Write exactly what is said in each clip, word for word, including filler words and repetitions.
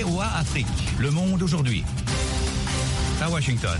V O A Afrique, Le Monde aujourd'hui. À Washington.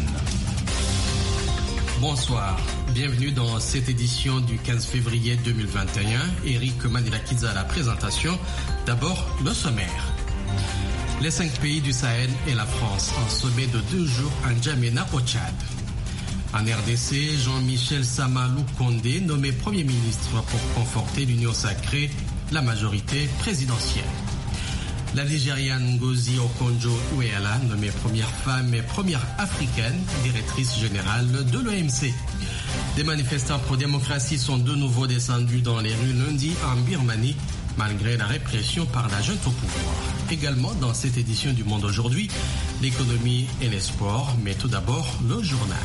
Bonsoir, bienvenue dans cette édition du quinze février deux mille vingt et un. Eric Manilakidza à la présentation. D'abord, le sommaire. Les cinq pays du Sahel et la France en sommet de deux jours à N'Djamena au Tchad. En R D C, Jean-Michel Sama Lukonde nommé Premier ministre pour conforter l'union sacrée, la majorité présidentielle. La Nigériane Ngozi Okonjo-Iweala nommée première femme et première africaine directrice générale de l'O M C. Des manifestants pro-démocratie sont de nouveau descendus dans les rues lundi en Birmanie, malgré la répression par la junte au pouvoir. Également dans cette édition du Monde aujourd'hui, l'économie et les sports, mais tout d'abord le journal.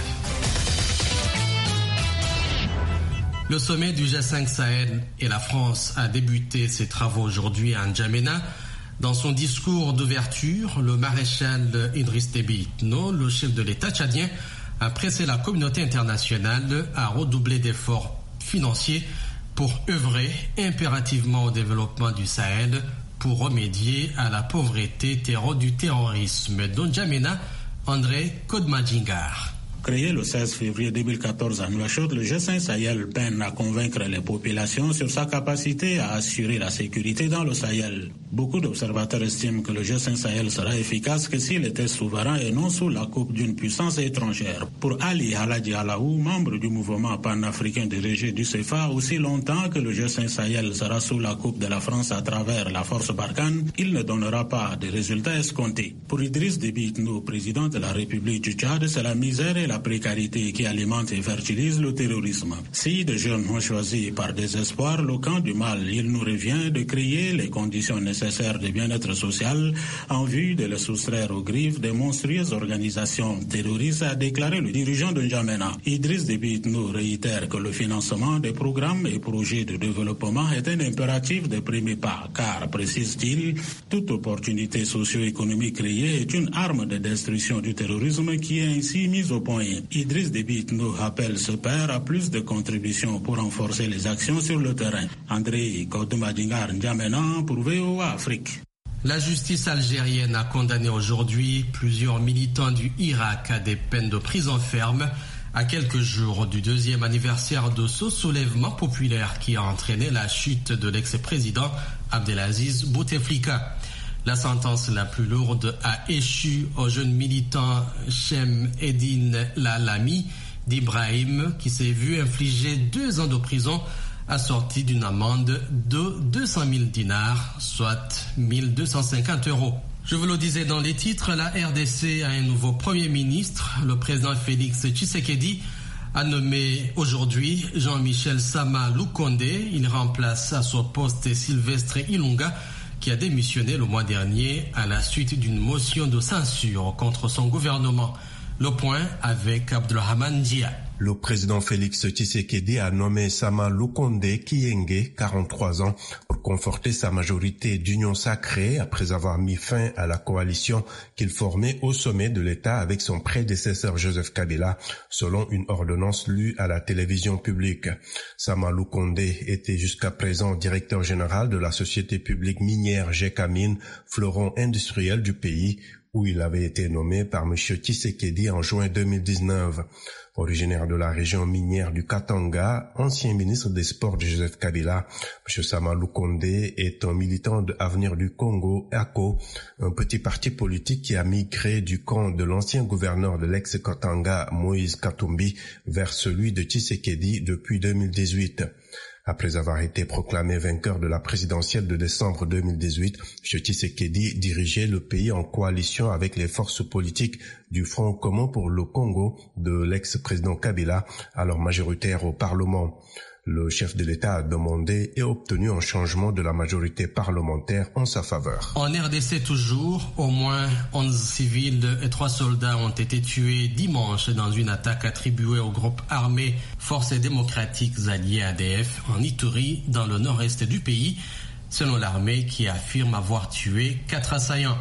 Le sommet du G cinq Sahel et la France a débuté ses travaux aujourd'hui à N'Djamena. Dans son discours d'ouverture, le maréchal Idriss Déby Itno, le chef de l'État tchadien, a pressé la communauté internationale à redoubler d'efforts financiers pour œuvrer impérativement au développement du Sahel pour remédier à la pauvreté terreau du terrorisme. Dans N'Djamena, André Kodmadjingar. Créé le seize février deux mille quatorze à Nouakchott, le G cinq Sahel peine à convaincre les populations sur sa capacité à assurer la sécurité dans le Sahel. Beaucoup d'observateurs estiment que le G cinq Sahel sera efficace que s'il était souverain et non sous la coupe d'une puissance étrangère. Pour Ali Haladji Alaou, membre du mouvement panafricain dirigé du C F A, aussi longtemps que le G cinq Sahel sera sous la coupe de la France à travers la force Barkhane, il ne donnera pas de résultats escomptés. Pour Idriss Déby Itno, président de la République du Tchad, c'est la misère et la précarité qui alimente et fertilise le terrorisme. Si des jeunes ont choisi par désespoir le camp du mal, il nous revient de créer les conditions nécessaires de bien-être social en vue de les soustraire aux griffes des monstrueuses organisations terroristes, a déclaré le dirigeant de N'Djamena. Idriss Déby Itno réitère que le financement des programmes et projets de développement est un impératif de premier pas, car, précise-t-il, toute opportunité socio-économique créée est une arme de destruction du terrorisme qui est ainsi mise au point. Idriss Déby Itno appelle ce père à plus de contributions pour renforcer les actions sur le terrain. André Kodmadjingar, N'Djamena pour V O A Afrique. La justice algérienne a condamné aujourd'hui plusieurs militants du Irak à des peines de prison ferme à quelques jours du deuxième anniversaire de ce soulèvement populaire qui a entraîné la chute de l'ex-président Abdelaziz Bouteflika. La sentence la plus lourde a échu au jeune militant Chem Eddine Lalami d'Ibrahim qui s'est vu infliger deux ans de prison assortie d'une amende de deux cent mille dinars, soit mille deux cent cinquante euros. Je vous le disais dans les titres, la R D C a un nouveau Premier ministre. Le président Félix Tshisekedi a nommé aujourd'hui Jean-Michel Sama Lukonde. Il remplace à son poste Sylvestre Ilunga, qui a démissionné le mois dernier à la suite d'une motion de censure contre son gouvernement. Le point avec Abdelrahman Dia. Le président Félix Tshisekedi a nommé Sama Lukonde Kyenge, quarante-trois ans, pour conforter sa majorité d'union sacrée après avoir mis fin à la coalition qu'il formait au sommet de l'État avec son prédécesseur Joseph Kabila, selon une ordonnance lue à la télévision publique. Sama Lukonde était jusqu'à présent directeur général de la société publique minière Gécamine, fleuron industriel du pays, où il avait été nommé par M. Tshisekedi en juin deux mille dix-neuf. Originaire de la région minière du Katanga, ancien ministre des Sports de Joseph Kabila, M. Sama Lukonde est un militant de Avenir du Congo, A C O, un petit parti politique qui a migré du camp de l'ancien gouverneur de l'ex-Katanga, Moïse Katumbi, vers celui de Tshisekedi depuis deux mille dix-huit. Après avoir été proclamé vainqueur de la présidentielle de décembre deux mille dix-huit, M. Tshisekedi dirigeait le pays en coalition avec les forces politiques du Front commun pour le Congo de l'ex-président Kabila, alors majoritaire au Parlement. Le chef de l'État a demandé et obtenu un changement de la majorité parlementaire en sa faveur. En R D C toujours, au moins onze civils et trois soldats ont été tués dimanche dans une attaque attribuée au groupe armé Forces démocratiques alliées A D F en Ituri, dans le nord-est du pays, selon l'armée qui affirme avoir tué quatre assaillants.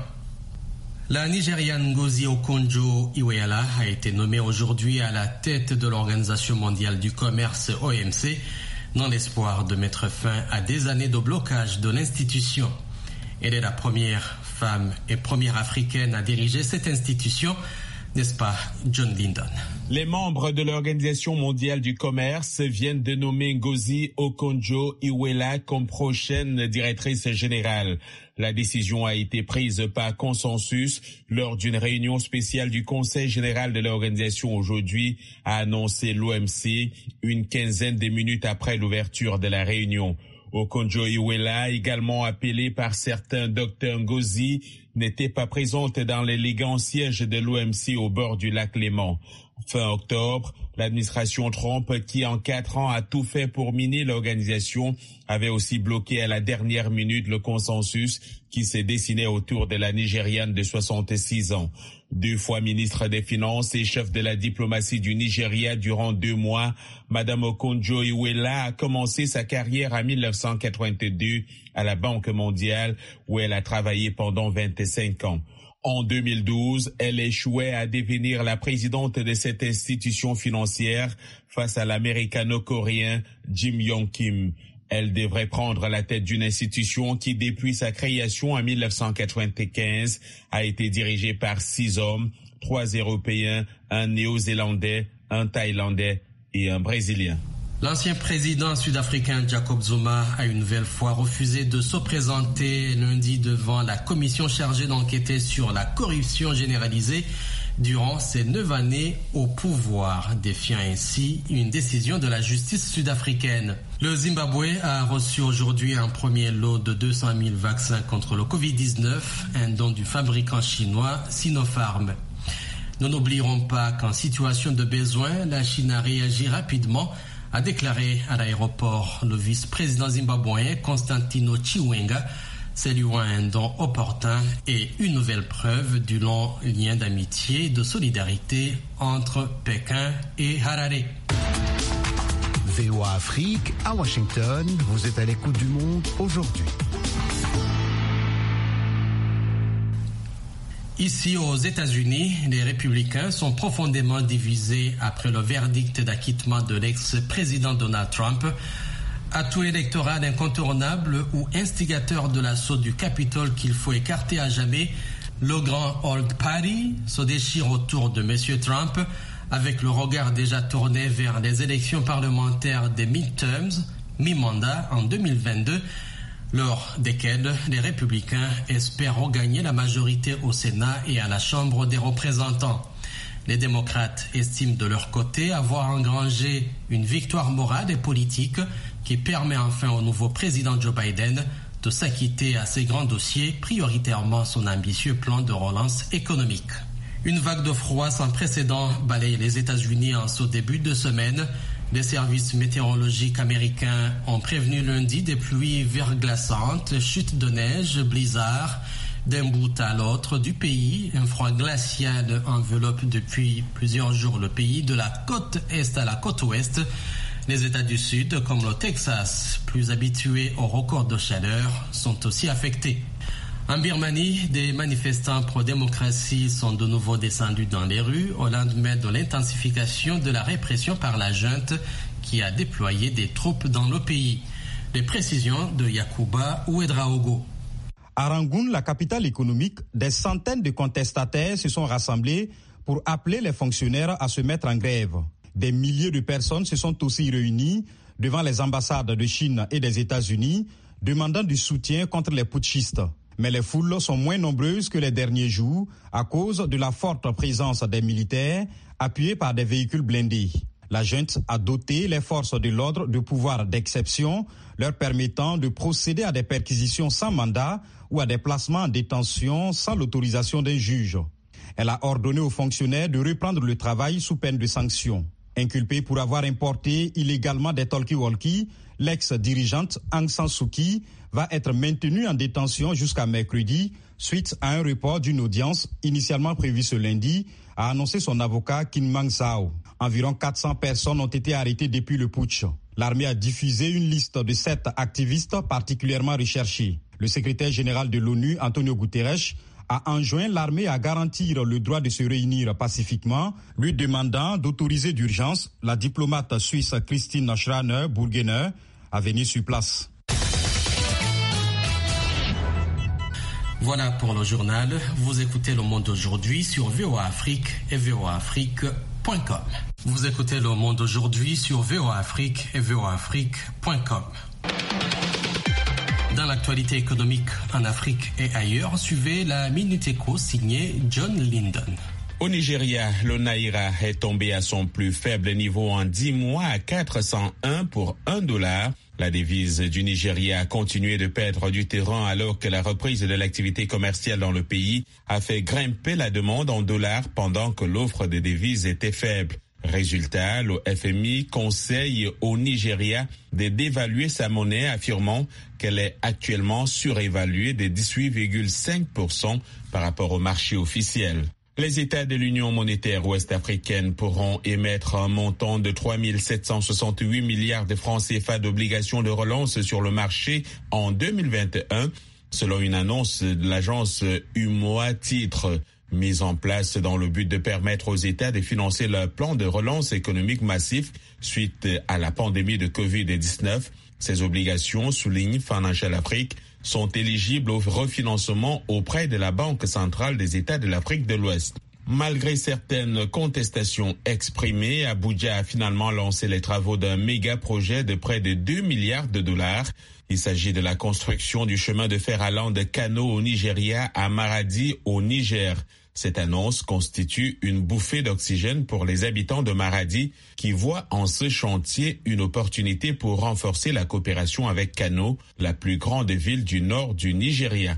La Nigériane Ngozi Okonjo-Iweala a été nommée aujourd'hui à la tête de l'Organisation mondiale du commerce O M C dans l'espoir de mettre fin à des années de blocage de l'institution. Elle est la première femme et première africaine à diriger cette institution. N'est-ce pas, John Lyndon? Les membres de l'Organisation mondiale du commerce viennent de nommer Ngozi Okonjo-Iweala comme prochaine directrice générale. La décision a été prise par consensus lors d'une réunion spéciale du Conseil général de l'organisation aujourd'hui, a annoncé l'O M C une quinzaine de minutes après l'ouverture de la réunion. Okonjo-Iweala, également appelée par certains Docteur Ngozi, n'était pas présente dans l'élégant siège de l'O M C au bord du lac Léman. Fin octobre, l'administration Trump, qui en quatre ans a tout fait pour miner l'organisation, avait aussi bloqué à la dernière minute le consensus qui s'est dessiné autour de la Nigériane de soixante-six ans. Deux fois ministre des Finances et chef de la diplomatie du Nigeria durant deux mois, Madame Okonjo-Iweala a commencé sa carrière en mille neuf cent quatre-vingt-deux à la Banque mondiale où elle a travaillé pendant vingt-cinq ans. En deux mille douze, elle échouait à devenir la présidente de cette institution financière face à l'américano-coréen Jim Yong Kim. Elle devrait prendre la tête d'une institution qui, depuis sa création en mille neuf cent quatre-vingt-quinze, a été dirigée par six hommes, trois Européens, un Néo-Zélandais, un Thaïlandais et un Brésilien. L'ancien président sud-africain Jacob Zuma a une nouvelle fois refusé de se présenter lundi devant la commission chargée d'enquêter sur la corruption généralisée durant ses neuf années au pouvoir, défiant ainsi une décision de la justice sud-africaine. Le Zimbabwe a reçu aujourd'hui un premier lot de deux cent mille vaccins contre le covid dix-neuf, un don du fabricant chinois Sinopharm. Nous n'oublierons pas qu'en situation de besoin, la Chine a réagi rapidement, a déclaré à l'aéroport le vice-président zimbabwéen Constantino Chiwenga, saluant un don opportun et une nouvelle preuve du long lien d'amitié et de solidarité entre Pékin et Harare. V O A Afrique, à Washington, vous êtes à l'écoute du monde aujourd'hui. Ici aux États-Unis, les républicains sont profondément divisés après le verdict d'acquittement de l'ex-président Donald Trump. Atout électoral incontournable ou instigateur de l'assaut du Capitole qu'il faut écarter à jamais, le grand Old Party se déchire autour de M. Trump avec le regard déjà tourné vers les élections parlementaires des midterms, mi-mandat en deux mille vingt-deux, lors desquelles les républicains espèrent regagner la majorité au Sénat et à la Chambre des représentants. Les démocrates estiment de leur côté avoir engrangé une victoire morale et politique qui permet enfin au nouveau président Joe Biden de s'acquitter à ses grands dossiers, prioritairement son ambitieux plan de relance économique. Une vague de froid sans précédent balaye les États-Unis en ce début de semaine. Les services météorologiques américains ont prévenu lundi des pluies verglaçantes, chutes de neige, blizzards. D'un bout à l'autre du pays, un froid glacial enveloppe depuis plusieurs jours le pays, de la côte est à la côte ouest. Les États du Sud, comme le Texas, plus habitués aux records de chaleur, sont aussi affectés. En Birmanie, des manifestants pro-démocratie sont de nouveau descendus dans les rues au lendemain de l'intensification de la répression par la junte qui a déployé des troupes dans le pays. Les précisions de Yakuba Ouedraogo. À Rangoon, la capitale économique, des centaines de contestataires se sont rassemblés pour appeler les fonctionnaires à se mettre en grève. Des milliers de personnes se sont aussi réunies devant les ambassades de Chine et des États-Unis, demandant du soutien contre les putschistes. Mais les foules sont moins nombreuses que les derniers jours à cause de la forte présence des militaires appuyés par des véhicules blindés. La junte a doté les forces de l'ordre de pouvoirs d'exception, leur permettant de procéder à des perquisitions sans mandat ou à des placements en détention sans l'autorisation d'un juge. Elle a ordonné aux fonctionnaires de reprendre le travail sous peine de sanctions. Inculpée pour avoir importé illégalement des talkie-walkie, l'ex-dirigeante Aung San Suu Kyi va être maintenue en détention jusqu'à mercredi suite à un report d'une audience initialement prévue ce lundi, a annoncé son avocat Kin Maung Sao. Environ quatre cents personnes ont été arrêtées depuis le putsch. L'armée a diffusé une liste de sept activistes particulièrement recherchés. Le secrétaire général de l'ONU, Antonio Guterres, a enjoint l'armée à garantir le droit de se réunir pacifiquement, lui demandant d'autoriser d'urgence la diplomate suisse Christine Schraner-Burgener à venir sur place. Voilà pour le journal. Vous écoutez Le Monde aujourd'hui sur V O A Afrique et V O A Afrique point com. Vous écoutez Le Monde aujourd'hui sur V O A Afrique et V O A Afrique point com. Dans l'actualité économique en Afrique et ailleurs, suivez la Minute Éco signée John Linden. Au Nigeria, le Naira est tombé à son plus faible niveau en dix mois à quatre cent un pour un dollar. La devise du Nigeria a continué de perdre du terrain alors que la reprise de l'activité commerciale dans le pays a fait grimper la demande en dollars pendant que l'offre de devises était faible. Résultat, le F M I conseille au Nigeria de dévaluer sa monnaie, affirmant qu'elle est actuellement surévaluée de dix-huit virgule cinq pour cent par rapport au marché officiel. Les États de l'Union monétaire ouest-africaine pourront émettre un montant de trois mille sept cent soixante-huit milliards de francs C F A d'obligations de relance sur le marché en deux mille vingt et un, selon une annonce de l'agence U M O A Titres, mise en place dans le but de permettre aux États de financer leur plan de relance économique massif suite à la pandémie de covid dix-neuf. Ces obligations, souligne Financial Afrique, sont éligibles au refinancement auprès de la Banque centrale des États de l'Afrique de l'Ouest. Malgré certaines contestations exprimées, Abuja a finalement lancé les travaux d'un méga projet de près de deux milliards de dollars. Il s'agit de la construction du chemin de fer allant de Kano au Nigeria à Maradi au Niger. Cette annonce constitue une bouffée d'oxygène pour les habitants de Maradi qui voient en ce chantier une opportunité pour renforcer la coopération avec Kano, la plus grande ville du nord du Nigeria.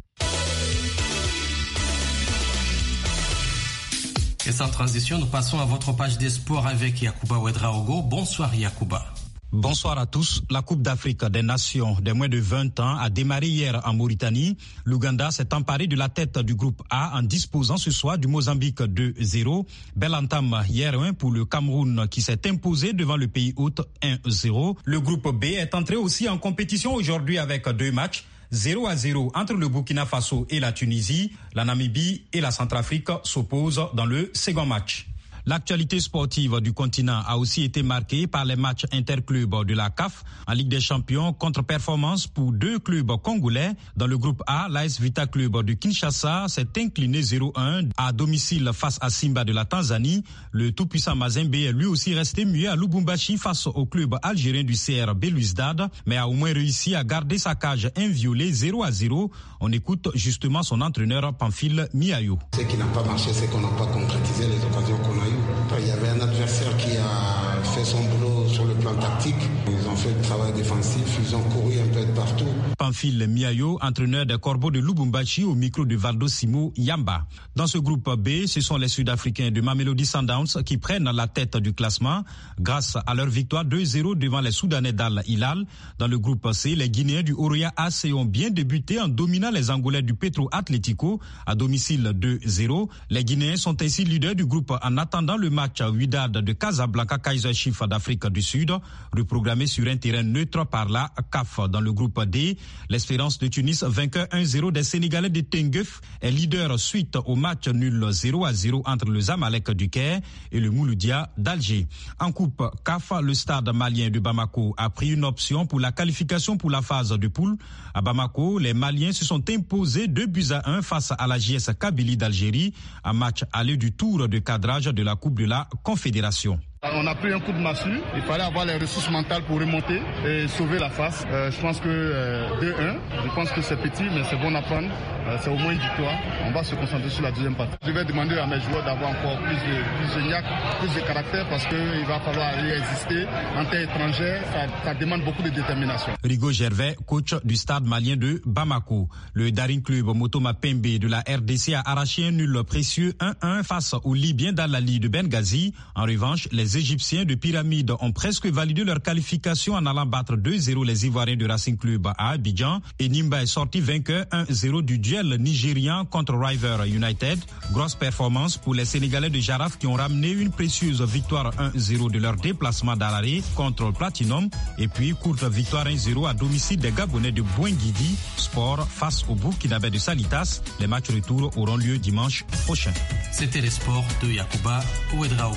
Et sans transition, nous passons à votre page des sports avec Yacouba Ouedraogo. Bonsoir Yacouba. Bonsoir à tous. La Coupe d'Afrique des Nations des moins de vingt ans a démarré hier en Mauritanie. L'Ouganda s'est emparé de la tête du groupe A en disposant ce soir du Mozambique deux zéro. Belle entame hier pour le Cameroun qui s'est imposé devant le pays hôte un zéro. Le groupe B est entré aussi en compétition aujourd'hui avec deux matchs. zéro à zéro entre le Burkina Faso et la Tunisie. La Namibie et la Centrafrique s'opposent dans le second match. L'actualité sportive du continent a aussi été marquée par les matchs interclubs de la C A F en Ligue des Champions, contre-performance pour deux clubs congolais. Dans le groupe A, l'A S Vita Club de Kinshasa s'est incliné zéro un à domicile face à Simba de la Tanzanie. Le tout-puissant Mazembe est lui aussi resté muet à Lubumbashi face au club algérien du C R Belouizdad, mais a au moins réussi à garder sa cage inviolée zéro à zéro. On écoute justement son entraîneur Pamphile Miayo. Ce qui n'a pas marché, c'est qu'on n'a pas concrétisé les occasions qu'on a eues. Il y avait un adversaire qui a fait son boulot sur le plan tactique. Ils ont fait le travail défensif, ils ont couru un peu de partout. Pamphile Miayo, entraîneur des Corbeaux de Lubumbashi, au micro de Valdo Simo Yamba. Dans ce groupe B, ce sont les Sud-Africains de Mamelodi Sundowns qui prennent la tête du classement grâce à leur victoire deux zéro devant les Soudanais d'Al Hilal. Dans le groupe C, les Guinéens du Oroya A C ont bien débuté en dominant les Angolais du Petro Atlético à domicile deux zéro. Les Guinéens sont ainsi leaders du groupe en attendant le match Wydad de Casablanca Kaizer Chiefs d'Afrique du Sud, reprogrammé sur un terrain neutre par la C A F. Dans le groupe D, l'Espérance de Tunis, vainqueur un zéro des Sénégalais de Tenguef, est leader suite au match nul zéro à zéro entre le Zamalek du Caire et le Mouloudia d'Alger. En coupe C A F, le stade malien de Bamako a pris une option pour la qualification pour la phase de poule. À Bamako, les Maliens se sont imposés deux buts à un face à la J S Kabylie d'Algérie, un match aller du tour de cadrage de la Coupe de la Confédération. On a pris un coup de massue, il fallait avoir les ressources mentales pour remonter et sauver la face. Euh, je pense que euh, deux un, je pense que c'est petit mais c'est bon à prendre, euh, c'est au moins une victoire. On va se concentrer sur la deuxième partie. Je vais demander à mes joueurs d'avoir encore plus de, plus de niaque, plus de caractère parce qu'il va falloir aller exister en terre étrangère, ça, ça demande beaucoup de détermination. Rigo Gervais, coach du stade malien de Bamako. Le Daring Club Motoma Pembe de la R D C a arraché un nul précieux un un face aux Libyens d'Al-Ali de Benghazi. En revanche, les Les Égyptiens de Pyramide ont presque validé leur qualification en allant battre deux zéro les Ivoiriens de Racing Club à Abidjan et Nimba est sorti vainqueur un zéro du duel nigérian contre River United. Grosse performance pour les Sénégalais de Jaraf qui ont ramené une précieuse victoire un zéro de leur déplacement d'Alaré contre Platinum et puis courte victoire un zéro à domicile des Gabonais de Bouenguidi. Sport face au Burkinabé de Salitas. Les matchs retour auront lieu dimanche prochain. C'était les sports de Yacouba Ouedraogo.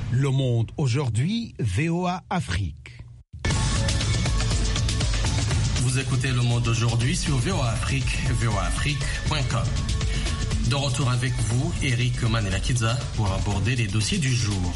Le Monde aujourd'hui, V O A Afrique. Vous écoutez Le Monde aujourd'hui sur V O A Afrique, v o a afrique point com. De retour avec vous, Eric Manelakiza, pour aborder les dossiers du jour.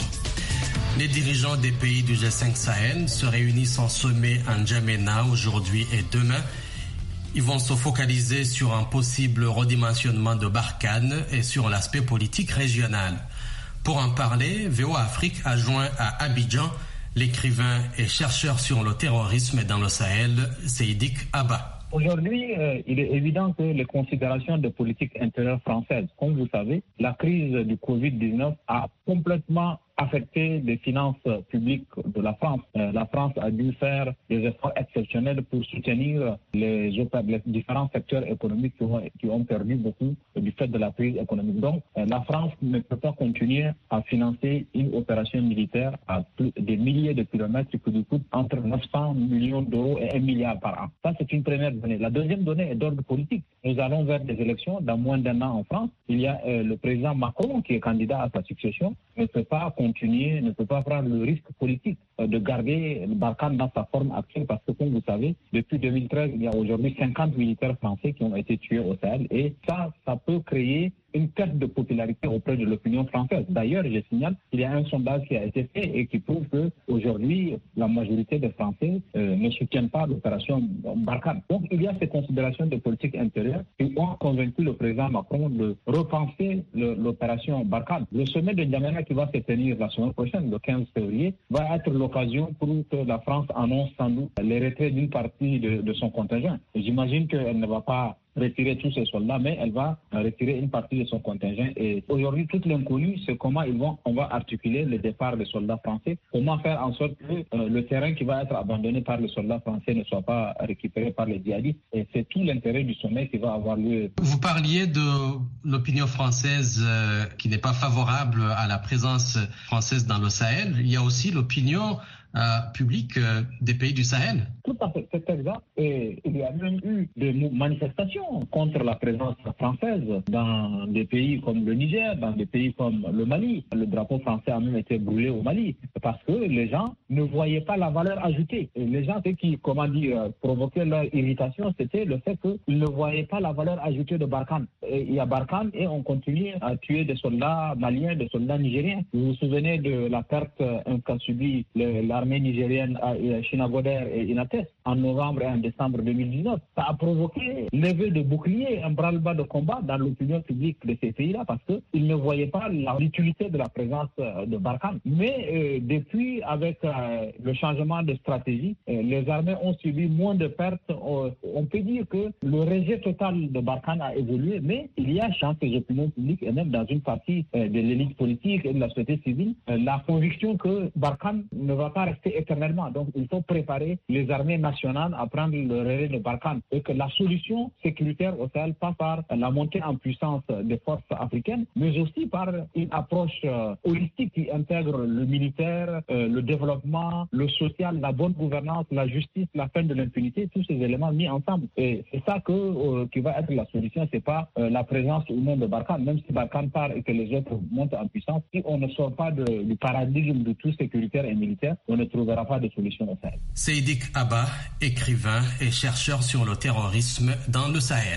Les dirigeants des pays du G cinq Sahel se réunissent en sommet à N'Djamena aujourd'hui et demain. Ils vont se focaliser sur un possible redimensionnement de Barkhane et sur l'aspect politique régional. Pour en parler, V O A Afrique a joint à Abidjan l'écrivain et chercheur sur le terrorisme dans le Sahel, Seydik Abba. Aujourd'hui, euh, il est évident que les considérations de politique intérieure française, comme vous savez, la crise du covid dix-neuf a complètement affecté les finances publiques de la France. Euh, la France a dû faire des efforts exceptionnels pour soutenir les, les différents secteurs économiques qui ont, qui ont perdu beaucoup du fait de la crise économique. Donc, euh, la France ne peut pas continuer à financer une opération militaire à plus, des milliers de kilomètres qui lui coûte entre neuf cents millions d'euros et un milliard par an. Ça, c'est une première donnée. La deuxième donnée est d'ordre politique. Nous allons vers des élections dans moins d'un an en France. Il y a euh, le président Macron qui est candidat à sa succession, ne peut pas continuer, ne peut pas prendre le risque politique euh, de garder le Barkhane dans sa forme actuelle parce que, comme vous savez, depuis deux mille treize, il y a aujourd'hui cinquante militaires français qui ont été tués au Sahel et ça, ça peut créer une perte de popularité auprès de l'opinion française. D'ailleurs, je signale qu'il y a un sondage qui a été fait et qui prouve que aujourd'hui, la majorité des Français euh, ne soutiennent pas l'opération Barkhane. Donc, il y a ces considérations de politique intérieure qui ont convaincu le président Macron de repenser le, l'opération Barkhane. Le sommet de N'Djamena qui va se tenir la semaine prochaine, le quinze février, va être l'occasion pour que la France annonce sans doute les retraits d'une partie de, de son contingent. J'imagine qu'elle ne va pas retirer tous ses soldats, mais elle va retirer une partie de son contingent. Et aujourd'hui, toute l'inconnu, c'est comment ils vont, on va articuler le départ des soldats français, comment faire en sorte que euh, le terrain qui va être abandonné par les soldats français ne soit pas récupéré par les djihadistes. Et c'est tout l'intérêt du sommet qui va avoir lieu. Vous parliez de l'opinion française euh, qui n'est pas favorable à la présence française dans le Sahel. Il y a aussi l'opinion Euh, public euh, des pays du Sahel. Tout à fait, c'est exact. Et il y a même eu des manifestations contre la présence française dans des pays comme le Niger, dans des pays comme le Mali. Le drapeau français a même été brûlé au Mali parce que les gens ne voyaient pas la valeur ajoutée. Et les gens, ce qui, comment dire, provoquait leur irritation, c'était le fait qu'ils ne voyaient pas la valeur ajoutée de Barkhane. Et il y a Barkhane et on continue à tuer des soldats maliens, des soldats nigériens. Vous vous souvenez de la perte qu'a subie l'armée nigérienne à Chinagoder et Inates en novembre et en décembre deux mille dix-neuf. Ça a provoqué levée de boucliers, un branle-bas de combat dans l'opinion publique de ces pays-là parce qu'ils ne voyaient pas l'utilité de la présence de Barkhane. Mais euh, depuis, avec euh, le changement de stratégie, euh, les armées ont subi moins de pertes. Euh, on peut dire que le rejet total de Barkhane a évolué, mais il y a chez ces opinions publiques et même dans une partie euh, de l'élite politique et de la société civile, euh, la conviction que Barkhane ne va pas rester éternellement. Donc, il faut préparer les armées nationales à prendre le relais de Barkhane et que la solution sécuritaire au Sahel passe par la montée en puissance des forces africaines, mais aussi par une approche euh, holistique qui intègre le militaire, euh, le développement, le social, la bonne gouvernance, la justice, la fin de l'impunité, tous ces éléments mis ensemble. Et c'est ça que, euh, qui va être la solution, c'est pas euh, la présence ou non de Barkhane, même si Barkhane part et que les autres montent en puissance. Si on ne sort pas de, du paradigme de tout sécuritaire et militaire, on ne trouvera pas de solution au Sahel. Seydik Abba, écrivain et chercheur sur le terrorisme dans le Sahel.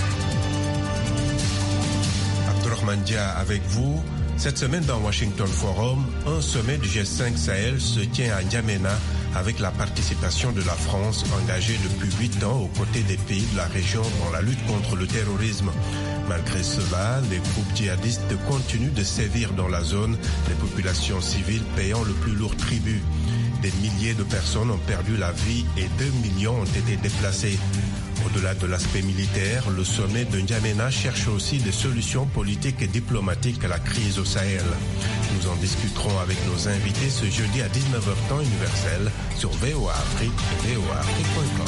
Abdourahmane Dia avec vous. Cette semaine dans Washington Forum, un sommet du G cinq Sahel se tient à N'Djamena avec la participation de la France engagée depuis huit ans aux côtés des pays de la région dans la lutte contre le terrorisme. Malgré cela, les groupes djihadistes continuent de sévir dans la zone, les populations civiles payant le plus lourd tribut. Des milliers de personnes ont perdu la vie et deux millions ont été déplacés. Au-delà de l'aspect militaire, le sommet de N'Djamena cherche aussi des solutions politiques et diplomatiques à la crise au Sahel. Nous en discuterons avec nos invités ce jeudi à dix-neuf heures temps universel sur V O A Afrique et v o a afrique point com.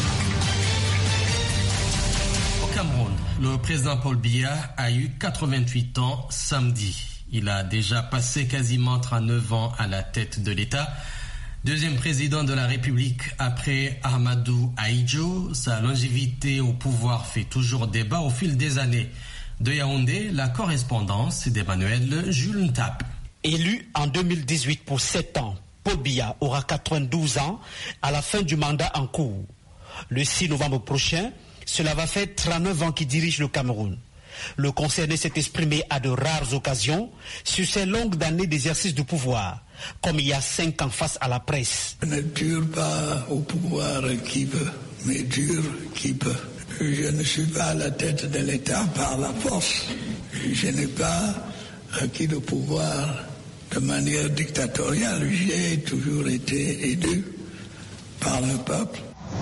Au Cameroun, le président Paul Biya a eu quatre-vingt-huit ans samedi. Il a déjà passé quasiment trente-neuf ans à la tête de l'État. Deuxième président de la République après Ahmadou Ahidjo, sa longévité au pouvoir fait toujours débat au fil des années. De Yaoundé, la correspondance d'Emmanuel Jules Ntap. Élu en deux mille dix-huit pour sept ans, Paul Biya aura quatre-vingt-douze ans à la fin du mandat en cours. Le six novembre prochain, cela va faire trente-neuf ans qu'il dirige le Cameroun. Le concerné s'est exprimé à de rares occasions sur ses longues années d'exercice du pouvoir, comme il y a cinq ans face à la presse. Ne dure pas au pouvoir qui veut, mais dure qui peut. Je ne suis pas à la tête de l'État par la force. Je n'ai pas acquis le pouvoir de manière dictatoriale. J'ai toujours été élu par le peuple.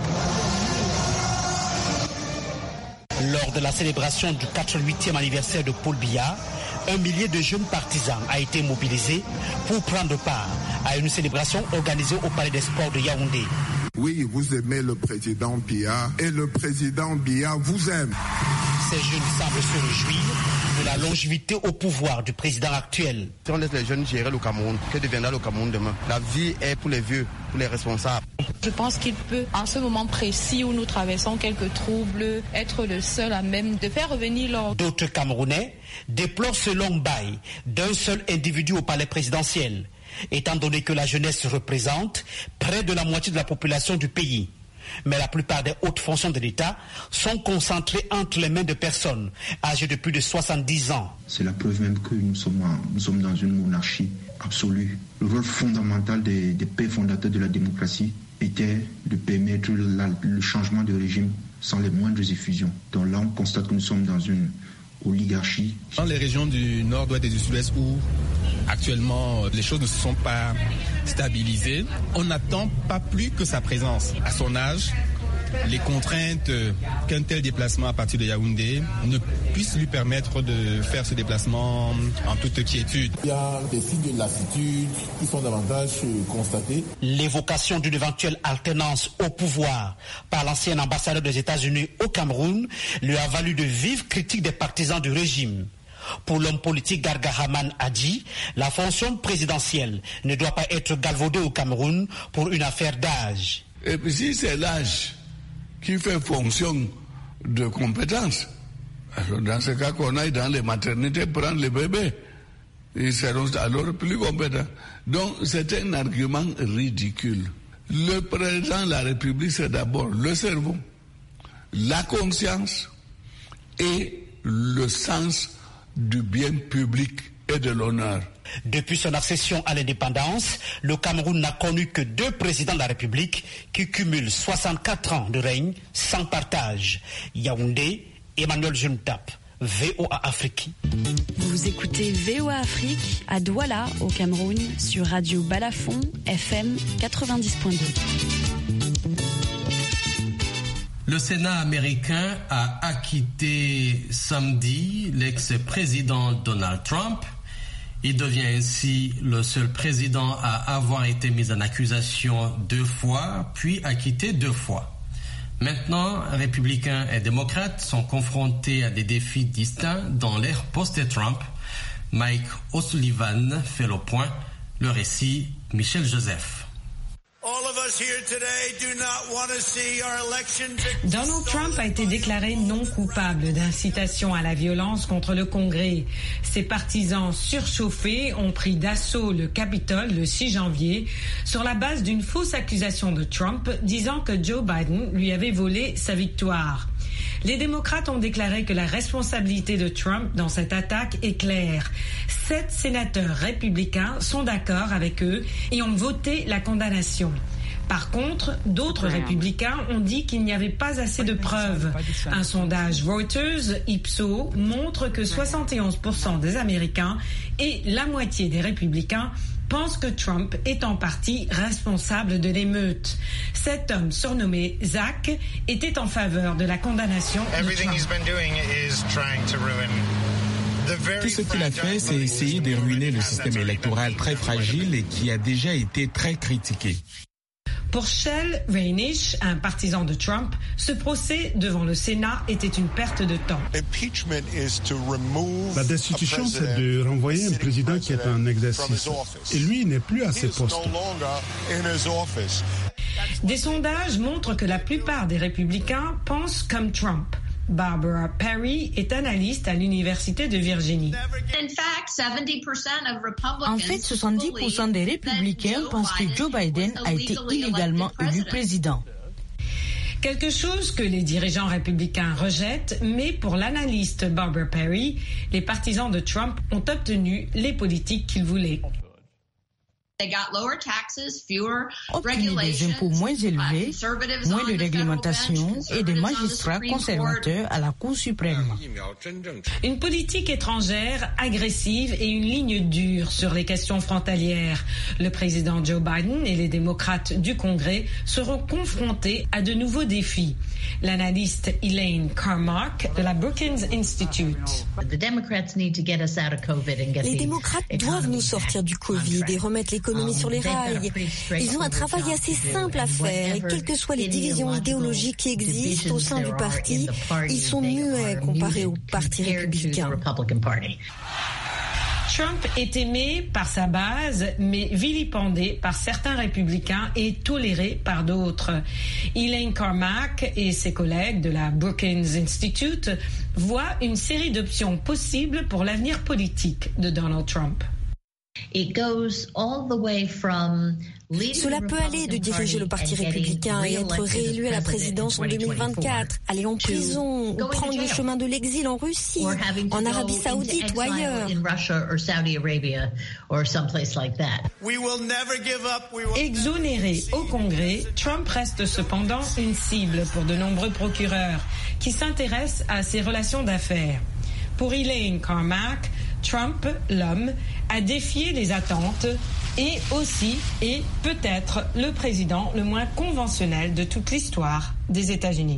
Lors de la célébration du quatre-vingtième anniversaire de Paul Biya, un millier de jeunes partisans a été mobilisé pour prendre part à une célébration organisée au Palais des Sports de Yaoundé. Oui, vous aimez le président Biya et le président Biya vous aime. Ces jeunes semblent se réjouir de la longévité au pouvoir du président actuel. Si on laisse les jeunes gérer le Cameroun, que deviendra le Cameroun demain? La vie est pour les vieux, pour les responsables. Je pense qu'il peut, en ce moment précis où nous traversons quelques troubles, être le seul à même de faire revenir l'ordre. D'autres Camerounais déplorent ce long bail d'un seul individu au palais présidentiel, étant donné que la jeunesse représente près de la moitié de la population du pays. Mais la plupart des hautes fonctions de l'État sont concentrées entre les mains de personnes âgées de plus de soixante-dix ans. C'est la preuve même que nous sommes, nous sommes dans une monarchie absolue. Le rôle fondamental des, des pères fondateurs de la démocratie était de permettre la, le changement de régime sans les moindres effusions. Donc là, on constate que nous sommes dans une oligarchie. Dans les régions du nord-ouest et du sud-ouest où actuellement les choses ne se sont pas stabilisées, on n'attend pas plus que sa présence. À son âge, les contraintes qu'un tel déplacement à partir de Yaoundé ne puisse lui permettre de faire ce déplacement en toute quiétude. Il y a des signes de lassitude qui sont davantage constatés. L'évocation d'une éventuelle alternance au pouvoir par l'ancien ambassadeur des États-Unis au Cameroun lui a valu de vives critiques des partisans du régime. Pour l'homme politique Garga Haman a dit, la fonction présidentielle ne doit pas être galvaudée au Cameroun pour une affaire d'âge. Et puis si c'est l'âge qui fait fonction de compétence, alors dans ce cas qu'on aille dans les maternités prendre les bébés, ils seront alors plus compétents. Donc c'est un argument ridicule. Le président de la République, c'est d'abord le cerveau, la conscience et le sens du bien public et de l'honneur. Depuis son accession à l'indépendance, le Cameroun n'a connu que deux présidents de la République qui cumulent soixante-quatre ans de règne sans partage. Yaoundé, Emmanuel Juntap, V O A Afrique. Vous écoutez V O A Afrique à Douala, au Cameroun, sur Radio Balafon, F M quatre-vingt-dix point deux. Le Sénat américain a acquitté samedi l'ex-président Donald Trump. Il devient ainsi le seul président à avoir été mis en accusation deux fois, puis acquitté deux fois. Maintenant, républicains et démocrates sont confrontés à des défis distincts dans l'ère post-Trump. Mike O'Sullivan fait le point. Le récit, Michel Joseph. Donald Trump a été déclaré non coupable d'incitation à la violence contre le Congrès. Ses partisans surchauffés ont pris d'assaut le Capitole le six janvier sur la base d'une fausse accusation de Trump disant que Joe Biden lui avait volé sa victoire. Les démocrates ont déclaré que la responsabilité de Trump dans cette attaque est claire. Sept sénateurs républicains sont d'accord avec eux et ont voté la condamnation. Par contre, d'autres républicains ont dit qu'il n'y avait pas assez de preuves. Un sondage Reuters Ipsos montre que soixante et onze pour cent des Américains et la moitié des républicains pense que Trump est en partie responsable de l'émeute. Cet homme surnommé Zach était en faveur de la condamnation de Trump. Tout ce qu'il a fait, c'est essayer de ruiner le système électoral très fragile et qui a déjà été très critiqué. Pour Shel Reinish, un partisan de Trump, ce procès devant le Sénat était une perte de temps. La destitution, c'est de renvoyer un président qui est en exercice. Et lui n'est plus à ses postes. Des sondages montrent que la plupart des républicains pensent comme Trump. Barbara Perry est analyste à l'Université de Virginie. En fait, soixante-dix pour cent des républicains pensent que Joe Biden a été illégalement élu président. Quelque chose que les dirigeants républicains rejettent, mais pour l'analyste Barbara Perry, les partisans de Trump ont obtenu les politiques qu'ils voulaient. Obtenir des impôts moins élevés, moins de réglementation et des magistrats conservateurs à la Cour suprême. Une politique étrangère agressive et une ligne dure sur les questions frontalières. Le président Joe Biden et les démocrates du Congrès seront confrontés à de nouveaux défis. L'analyste Elaine Carmack de la Brookings Institute. Les démocrates doivent nous sortir du Covid et remettre l'économie sur les rails. Ils ont un travail assez simple à faire et quelles que soient les divisions idéologiques qui existent au sein du parti, ils sont muets comparés au parti républicain. Trump est aimé par sa base, mais vilipendé par certains républicains et toléré par d'autres. Elaine Carmack et ses collègues de la Brookings Institute voient une série d'options possibles pour l'avenir politique de Donald Trump. Cela peut aller de diriger le Parti républicain et être réélu à la présidence en deux mille vingt-quatre, aller en prison ou prendre le chemin de l'exil en Russie, en Arabie Saoudite ou ailleurs. Exonéré au Congrès, Trump reste cependant une cible pour de nombreux procureurs qui s'intéressent à ses relations d'affaires. Pour Elaine Carmack, Trump, l'homme, a défié les attentes et aussi est peut-être le président le moins conventionnel de toute l'histoire des États-Unis.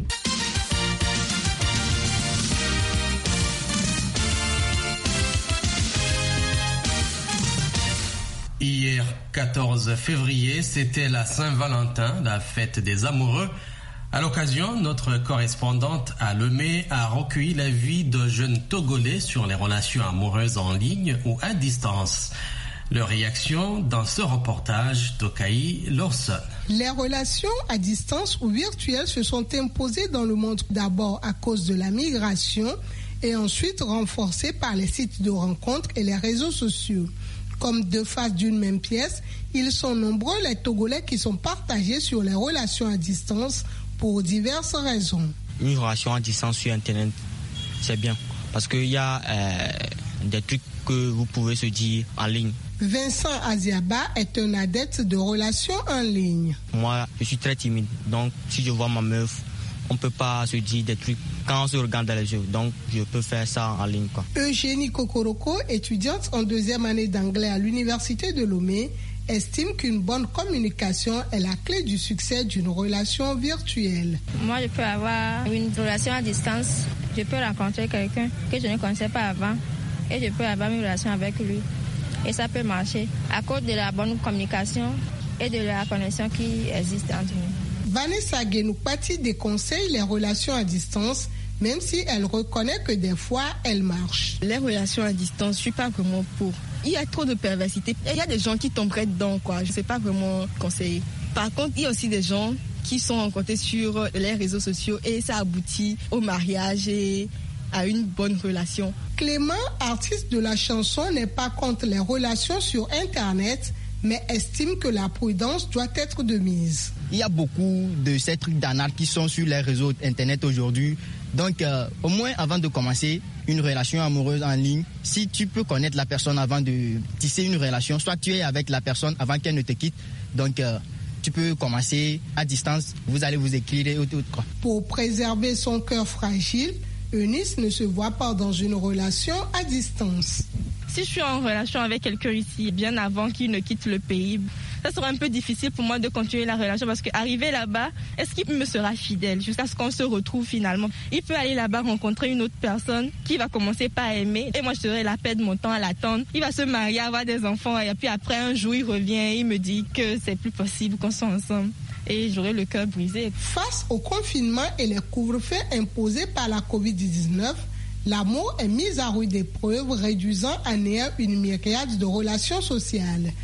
Hier, quatorze février, c'était la Saint-Valentin, la fête des amoureux. À l'occasion, notre correspondante à Lemay a recueilli l'avis de jeunes Togolais sur les relations amoureuses en ligne ou à distance. Leur réaction dans ce reportage d'Okaï Lawson. Les relations à distance ou virtuelles se sont imposées dans le monde d'abord à cause de la migration et ensuite renforcées par les sites de rencontres et les réseaux sociaux. Comme deux faces d'une même pièce, ils sont nombreux les Togolais qui sont partagés sur les relations à distance pour diverses raisons. Une relation à distance sur Internet, c'est bien parce qu'il y a euh, des trucs que vous pouvez se dire en ligne. Vincent Aziaba est un adepte de relations en ligne. Moi, je suis très timide, donc si je vois ma meuf, on ne peut pas se dire des trucs quand on se regarde dans les yeux, donc je peux faire ça en ligne, quoi. Eugénie Kokoroko, étudiante en deuxième année d'anglais à l'université de Lomé, estime qu'une bonne communication est la clé du succès d'une relation virtuelle. Moi, je peux avoir une relation à distance. Je peux rencontrer quelqu'un que je ne connaissais pas avant et je peux avoir une relation avec lui. Et ça peut marcher à cause de la bonne communication et de la connexion qui existe entre nous. Vanessa Genoukpati déconseille les relations à distance, même si elle reconnaît que des fois, elles marchent. Les relations à distance, je ne suis pas vraiment pour. Il y a trop de perversité. Il y a des gens qui tomberaient dedans, quoi. Je ne sais pas vraiment conseiller. Par contre, il y a aussi des gens qui sont rencontrés sur les réseaux sociaux et ça aboutit au mariage et à une bonne relation. Clément, artiste de la chanson, n'est pas contre les relations sur Internet, mais estime que la prudence doit être de mise. Il y a beaucoup de ces trucs d'arnaque qui sont sur les réseaux Internet aujourd'hui. Donc, euh, au moins, avant de commencer une relation amoureuse en ligne, si tu peux connaître la personne avant de tisser une relation, soit tu es avec la personne avant qu'elle ne te quitte. Donc, euh, tu peux commencer à distance, vous allez vous écrire et autres, quoi. Pour préserver son cœur fragile, Eunice ne se voit pas dans une relation à distance. Si je suis en relation avec quelqu'un ici, bien avant qu'il ne quitte le pays, ça sera un peu difficile pour moi de continuer la relation parce qu'arriver là-bas, est-ce qu'il me sera fidèle jusqu'à ce qu'on se retrouve finalement? Il peut aller là-bas rencontrer une autre personne qui va commencer par aimer et moi je serai la perdre mon temps à l'attendre. Il va se marier, avoir des enfants et puis après un jour il revient et il me dit que c'est plus possible qu'on soit ensemble. Et j'aurai le cœur brisé. Face au confinement et les couvre-feux imposés par la covid dix-neuf, l'amour est mis à rude épreuve, réduisant à néant une myriade de relations sociales.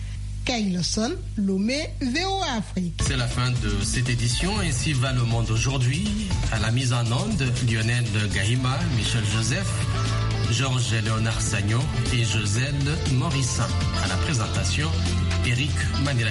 Kyle Lawson, Lomé, V O A Afrique. C'est la fin de cette édition. Ainsi va le monde aujourd'hui. À la mise en onde, Lionel Gahima, Michel Joseph, Georges Léonard Sagnon et Joselle Morissin. À la présentation, Éric Manila.